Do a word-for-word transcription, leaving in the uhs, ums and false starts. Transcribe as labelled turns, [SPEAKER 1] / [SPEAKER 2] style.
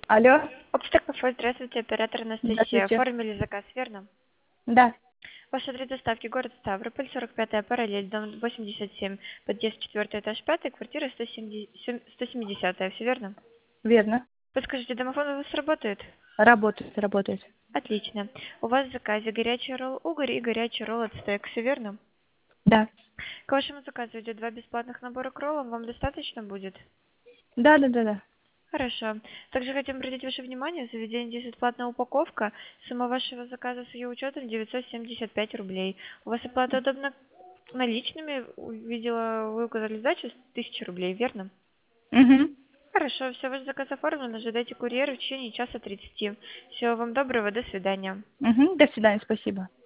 [SPEAKER 1] Алло,
[SPEAKER 2] Общество кафе, здравствуйте, оператор Анастасия.
[SPEAKER 1] здравствуйте.
[SPEAKER 2] Оформили заказ, верно?
[SPEAKER 1] Да,
[SPEAKER 2] Ваш адрес доставки город Ставрополь, сорок пятая параллель, дом восемьдесят семь, подъезд четвертый, этаж пятый, квартира сто семьдесят, все верно?
[SPEAKER 1] верно.
[SPEAKER 2] Подскажите, домофон у вас работает?
[SPEAKER 1] Работает, работает.
[SPEAKER 2] Отлично. У вас в заказе горячий ролл угорь и горячий ролл от стейк, все верно?
[SPEAKER 1] Да.
[SPEAKER 2] К вашему заказу идет два бесплатных набора к роллам, вам достаточно будет?
[SPEAKER 1] Да, да, да, да.
[SPEAKER 2] Хорошо. Также хотим обратить ваше внимание, в заведении здесь платная упаковка. Сумма вашего заказа с ее учетом девятьсот семьдесят пять рублей. У вас оплата удобна наличными? Видела, вы указали сдачу тысяча рублей, верно?
[SPEAKER 1] Угу.
[SPEAKER 2] Хорошо, все, ваш заказ оформлен, ожидайте курьера в течение часа тридцати. Всего вам доброго, до свидания.
[SPEAKER 1] Угу. До свидания, спасибо.